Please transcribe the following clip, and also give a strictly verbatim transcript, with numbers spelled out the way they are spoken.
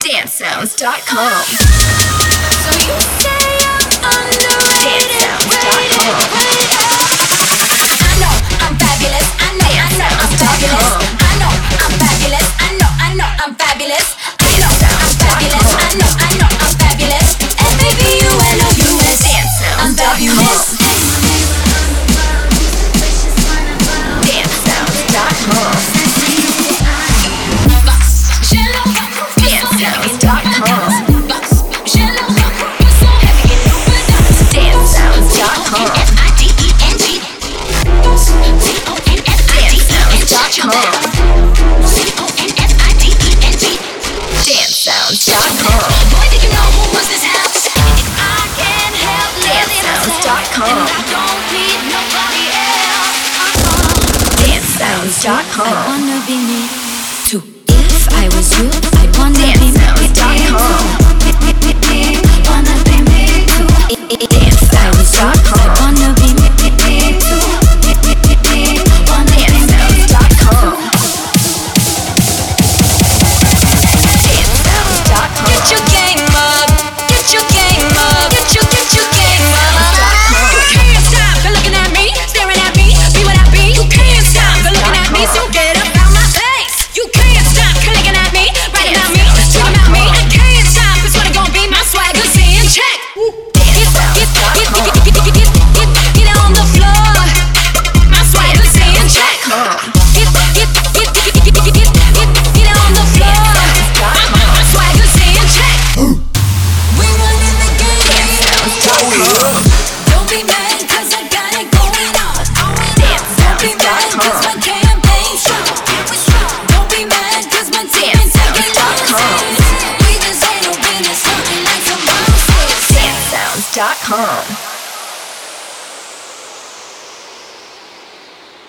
dance sounds dot com. So you say I'm underrated. dance sounds dot com. I know I'm fabulous. I know, I know I'm fabulous. I know I'm fabulous. I know, I know I'm fabulous. I know I'm fabulous. I know, I know I'm fabulous. And baby, you ain't no U S. I'm fabulous. dance sounds dot com. Boy, did you know who was this house? I can't help loving myself, and I don't need nobody else. dance sounds dot I com. wanna be me too. If I was you, I'd wanna be me. dance sounds dot com. Wanna be me too. dance If I was you, sounds dot I'd com. wanna be me too. Wanna be dance me. sounds dot com. dance sounds dot com. Get your game up, get your game up, get your, get your game up. You can't stop for looking at me, staring at me, be what I be. You can't stop for looking at me, so get up out my face. You can't stop for looking at me, writing about me, talking about me. I can't stop, it's what it gon' be, my swagger's in check. Get, get, get, get, get, get, get, get, get, get on the floor, my swagger's in check. Get, get, get, get, get, get, get, get, get on the floor, my, my, my swagger's in check. We running the game. Don't be mad cause I got it going on. Don't be mad cause my campaign's strong. Don't be mad cause my team ain't taking losses. We just ain't no business, something like some bosses. dance sounds dot com.